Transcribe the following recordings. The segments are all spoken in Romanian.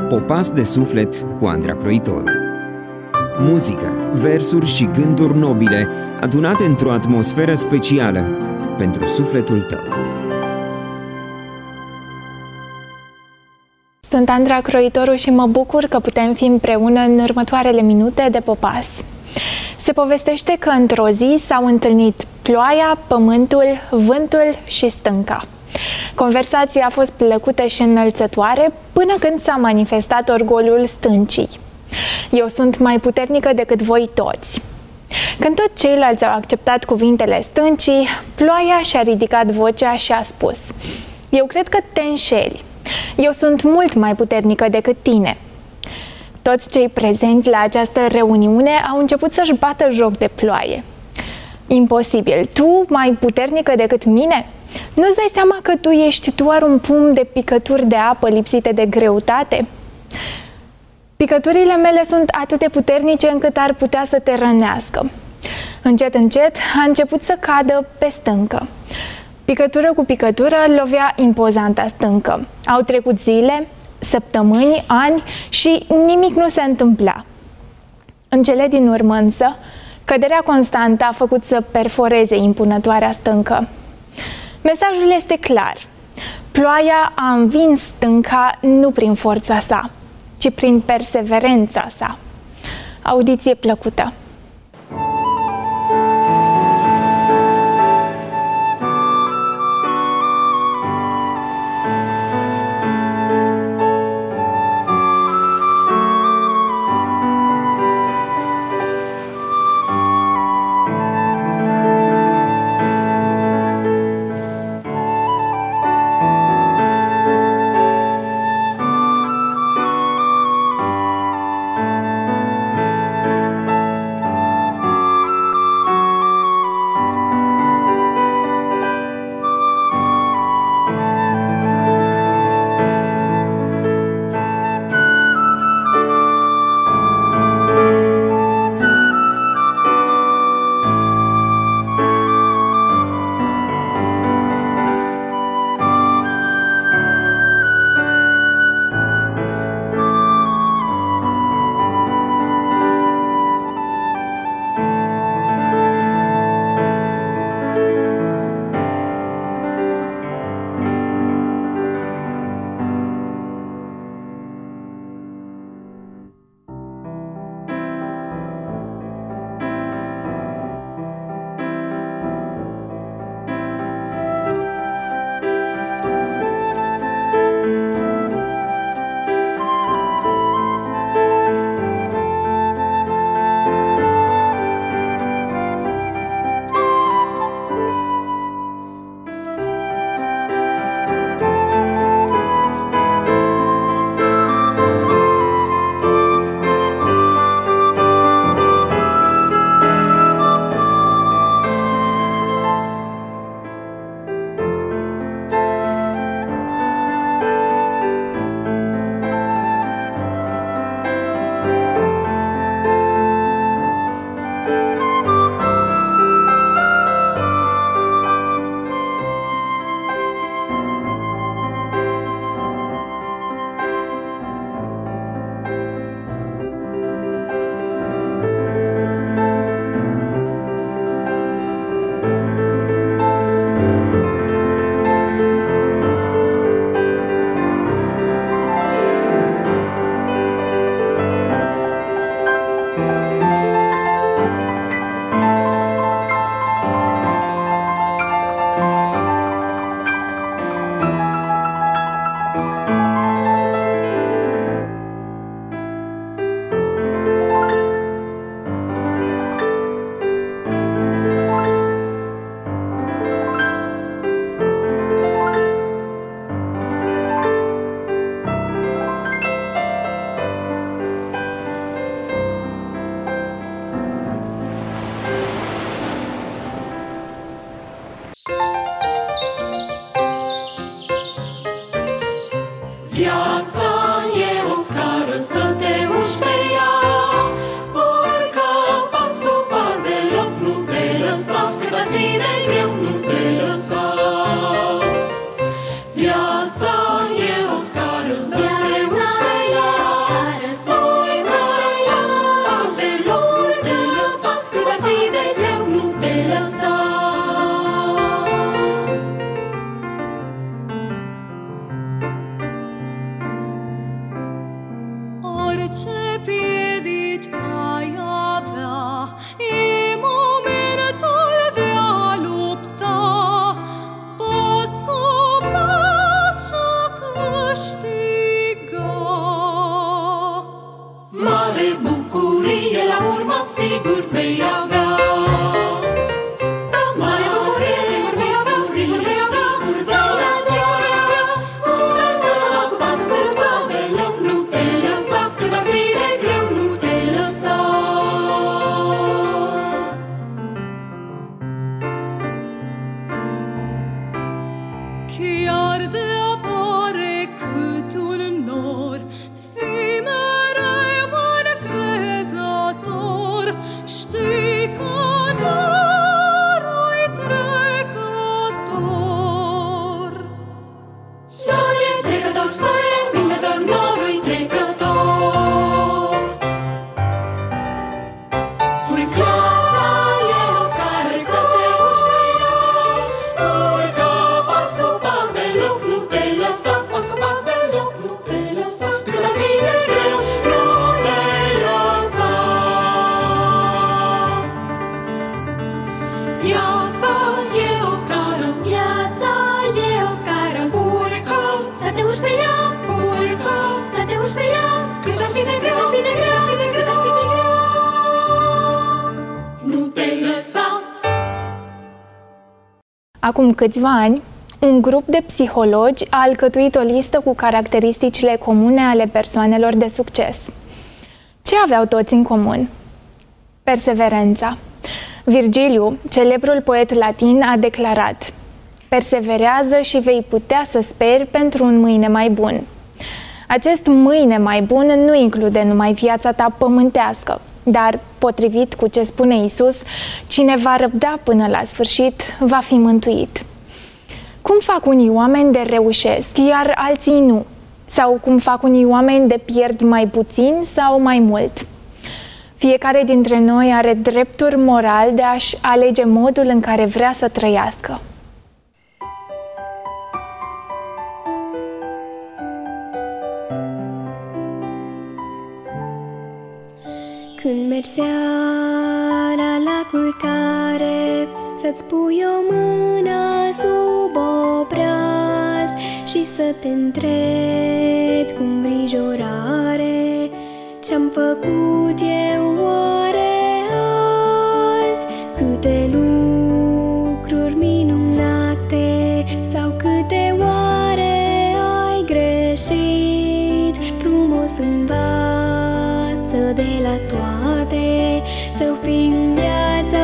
Popas de suflet cu Andra Croitoru. Muzică, versuri și gânduri nobile adunate într-o atmosferă specială pentru sufletul tău. Sunt Andra Croitoru și mă bucur că putem fi împreună în următoarele minute de Popas. Se povestește că într-o zi s-au întâlnit ploaia, pământul, vântul și stânca. Conversația a fost plăcută și înălțătoare până când s-a manifestat orgoliul stâncii. Eu sunt mai puternică decât voi toți. Când toți ceilalți au acceptat cuvintele stâncii, ploaia și-a ridicat vocea și a spus: eu cred că te înșeli. Eu sunt mult mai puternică decât tine. Toți cei prezenți la această reuniune au început să-și bată joc de ploaie. Imposibil, tu mai puternică decât mine? Nu-ți dai seama că tu ești doar un pumn de picături de apă lipsite de greutate? Picăturile mele sunt atât de puternice încât ar putea să te rănească. Încet, încet a început să cadă pe stâncă. Picătură cu picătură lovea impozanta stâncă. Au trecut zile, săptămâni, ani și nimic nu se întâmpla. În cele din urmă însă, căderea constantă a făcut să perforeze impunătoarea stâncă. Mesajul este clar. Ploaia a învins stânca nu prin forța sa, ci prin perseverența sa. Audiție plăcută! orice piedici ai avea, e momentul de a lupta, pas cu pas și a câștiga. Mare bucurie la urmă sigur vei avea. Mare bucurie sigur vei avea, sigur vei avea, sigur vei avea. Pas cu pas, nu te lăsa deloc, nu te lăsa, cât ar fi de greu, nu te lăsa. Chiar de apare cât un nor, fii mereu încrezător. Știi că norul-i trecător. Sorul e trecător, sorul e învingător, norul-i trecător. Viața e o scară să te urci pe ea. Urcă pas cu pas deloc, nu te lăsa, pas cu pas deloc, nu te lăsa, cât ar fi de greu, nu te lăsa. Viața e o scară, viața e o scară. Urcă să te urci pe ea, urcă să te urci pe ea, cât ar fi de greu, cât ar fi de greu, cât ar fi de greu, nu te lăsa. Acum câțiva ani, un grup de psihologi a alcătuit o listă cu caracteristicile comune ale persoanelor de succes. Ce aveau toți în comun? Perseverența. Virgiliu, celebrul poet latin, a declarat: perseverează și vei putea să speri pentru un mâine mai bun. Acest mâine mai bun nu include numai viața ta pământească, dar, potrivit cu ce spune Isus, cine va răbda până la sfârșit va fi mântuit. Cum fac unii oameni de reușesc, iar alții nu? Sau cum fac unii oameni de pierd mai puțin sau mai mult? Fiecare dintre noi are dreptul moral de a-și alege modul în care vrea să trăiască. Când mergi seara la culcare, să-ți pui o mână sub obraz și să te întrebi cu îngrijorare: ce-am făcut eu oare azi? Câte lucruri minunate sau câte oare ai greșit? Frumos învață de la toate, să fii în viață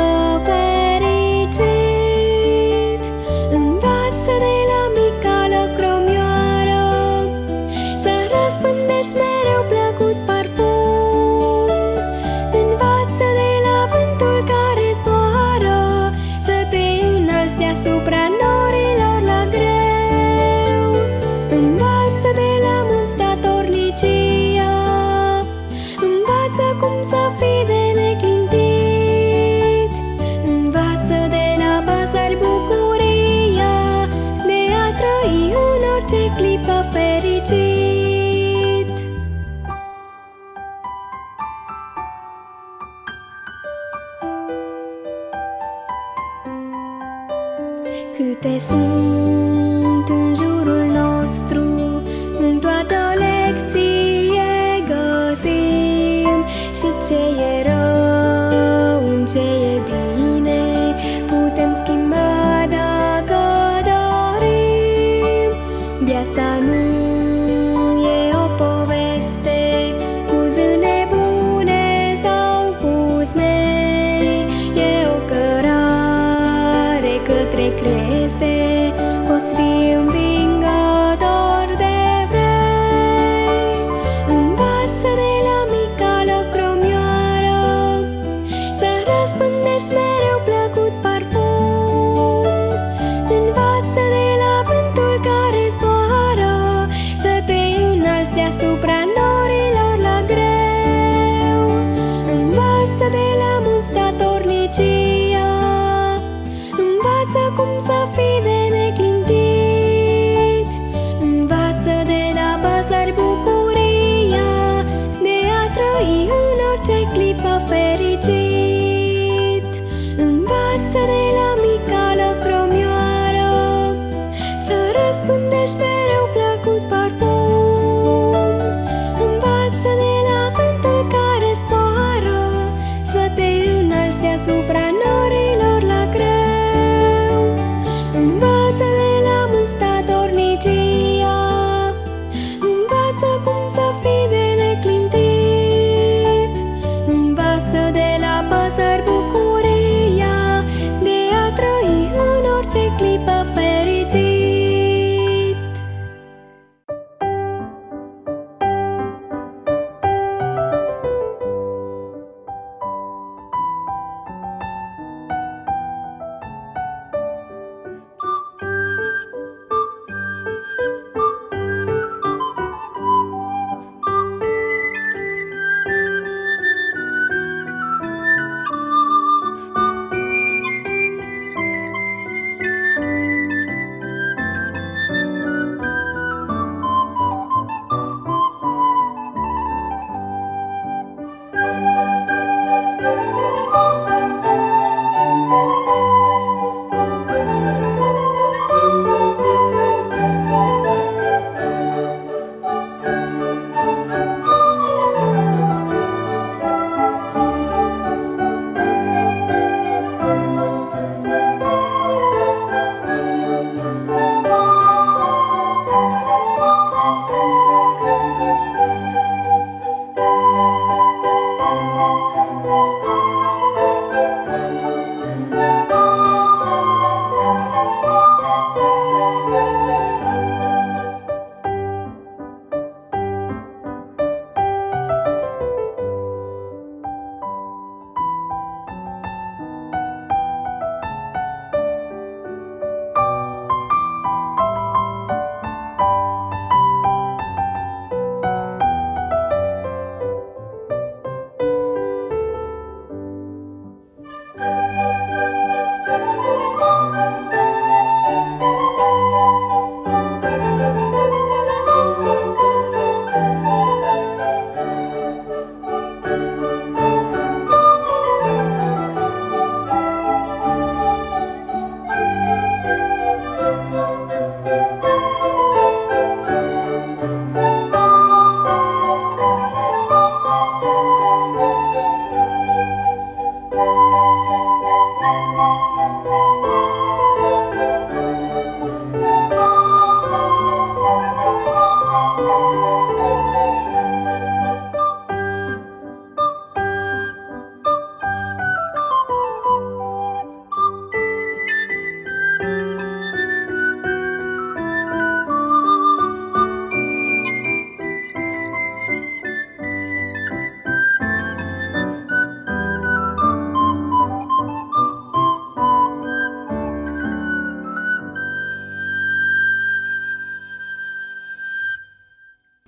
fericit. Învață de la mica lăcromioară, să răspândești mereu plăcut parfum. Învață de la vântul care zboară, să te înălți deasupra norilor la greu. Învață de la munți statornicia, învață cum să fii de neclintit. Învață de la păsări bucuria de a trăi în orice clipă fericit. Câte sunt în jurul nostru, în toată lecție găsim și ce e rău, în ce e bine, putem schimba dacă dorim. Viața nu e o poveste cu zâne bune sau cu smei, e o cărare către creste, poți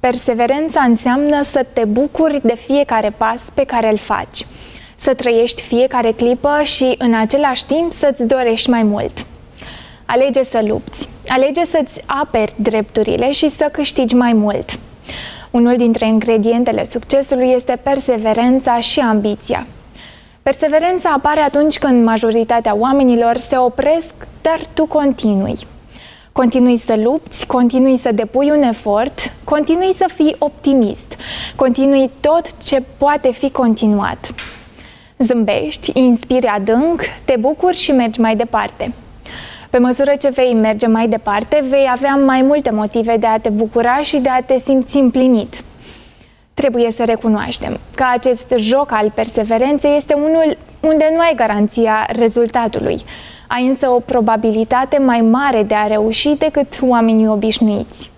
Perseverența înseamnă să te bucuri de fiecare pas pe care îl faci, să trăiești fiecare clipă și în același timp să-ți dorești mai mult. Alege să lupți, alege să-ți aperi drepturile și să câștigi mai mult. Unul dintre ingredientele succesului este perseverența și ambiția. Perseverența apare atunci când majoritatea oamenilor se opresc, dar tu continui. Continui să lupți, continui să depui un efort, continui să fii optimist, continui tot ce poate fi continuat. Zâmbești, inspiri adânc, te bucuri și mergi mai departe. Pe măsură ce vei merge mai departe, vei avea mai multe motive de a te bucura și de a te simți împlinit. Trebuie să recunoaștem că acest joc al perseverenței este unul unde nu ai garanția rezultatului. Ai însă o probabilitate mai mare de a reuși decât oamenii obișnuiți.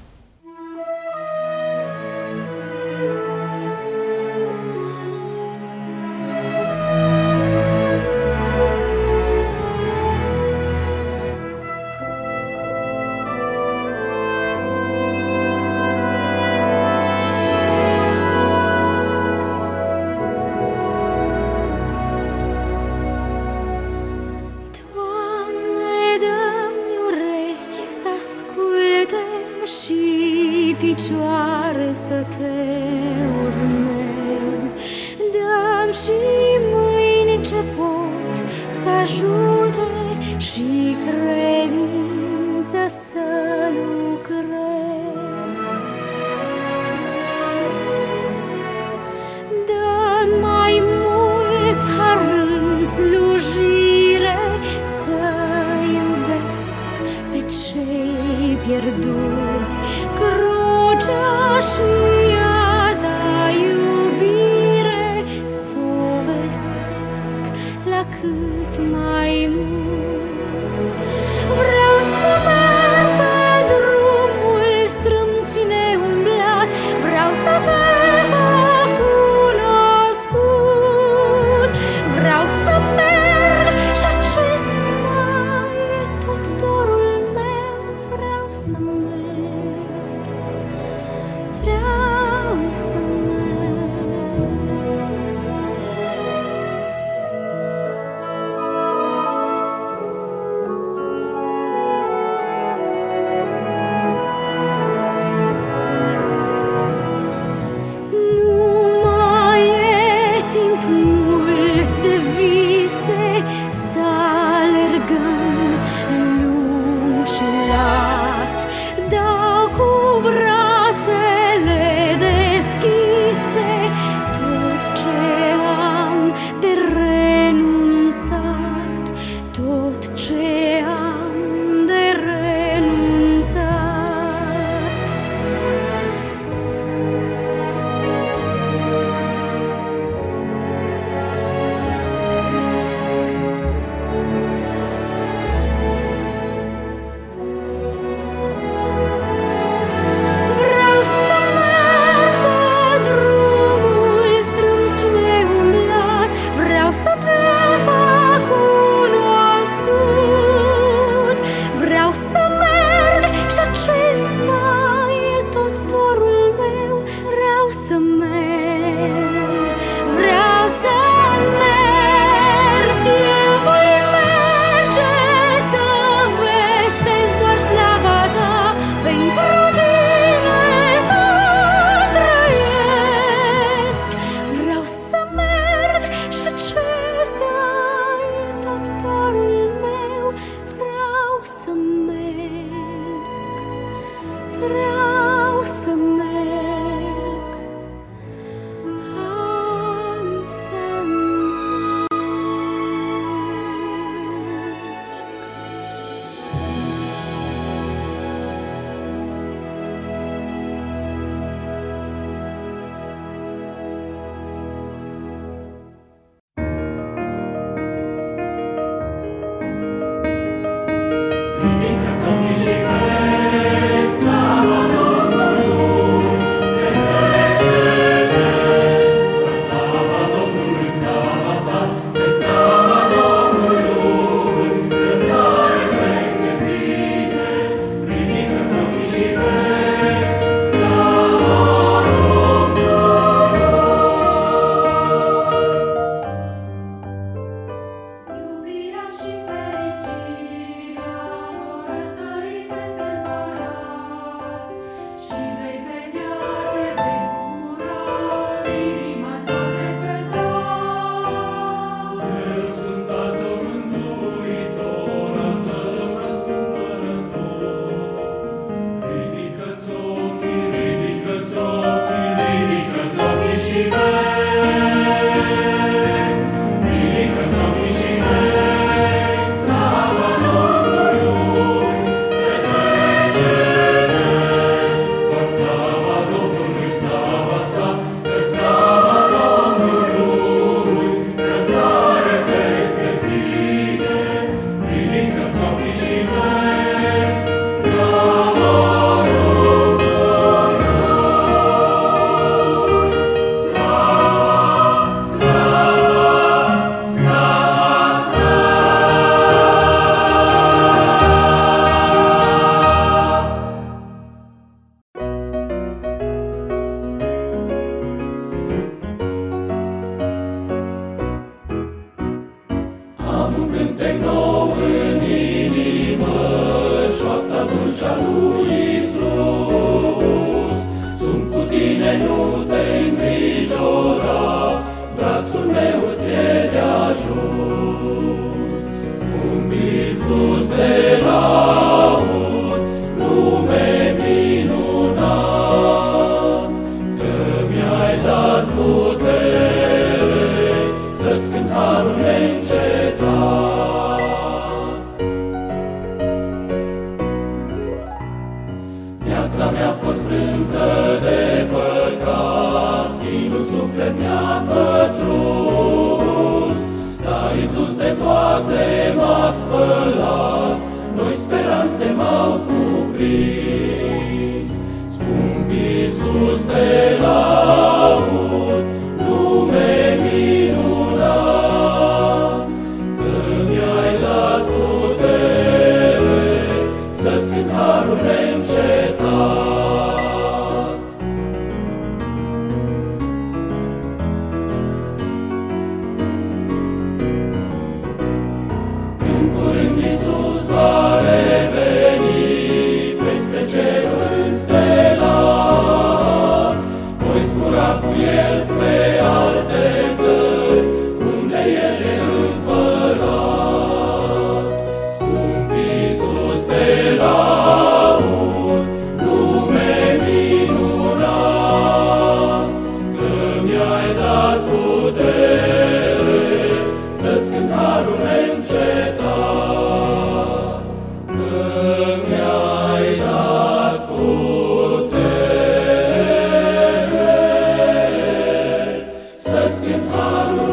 Picioare să te urmez, dă-mi și mâini ce pot să ajute și credință să lucrez. Dă-mi mai mult har în slujire, să iubesc pe cei pierduți. Crucea și a ta iubire s-o vestesc la cât mai mulți. Vreau să merg pe cântec nou în inimă, șoapta dulce a lui Iisus. Sunt cu tine, nu te îngrijora, brațul meu ți-e de ajuns. Scump Iisus, te laud, nume minunat, că mi-ai dat putere să-ți cânt harul neîncetat. Viața mea a fost frântă de păcat, chinul suflet mi-a pătrus, dar Iisus de toate m-a spălat, noi speranțe m-au cuprins. Scump Iisus, te laud, nume minunat, că mi-ai dat putere să-ți cânt harul neîncetat. În curând Iisus va reveni peste cerul înstelat, voi zbura cu El spre alte țări, unde El e împărat. Scump Iisus, te laud, nume minunat, că mi-ai dat putere să-ți cânt harul neîncetat, că mi-ai dat putere să-ți cânt harul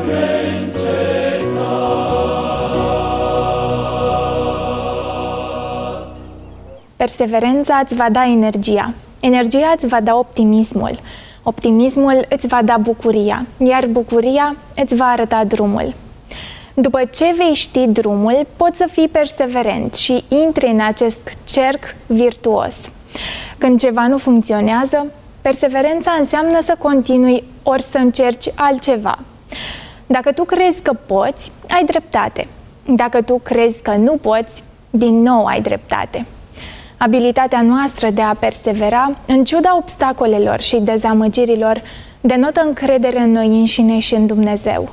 neîncetat. Perseverența îți va da energia. Energia îți va da optimismul. Optimismul îți va da bucuria, iar bucuria îți va arăta drumul. După ce vei ști drumul, poți să fii perseverent și intri în acest cerc virtuos. Când ceva nu funcționează, perseverența înseamnă să continui ori să încerci altceva. Dacă tu crezi că poți, ai dreptate. Dacă tu crezi că nu poți, din nou ai dreptate. Abilitatea noastră de a persevera, în ciuda obstacolelor și dezamăgirilor, denotă încredere în noi înșine și în Dumnezeu.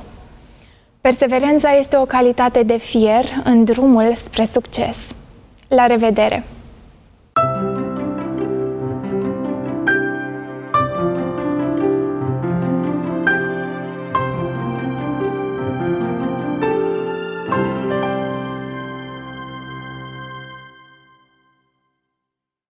Perseverența este o calitate de fier în drumul spre succes. La revedere!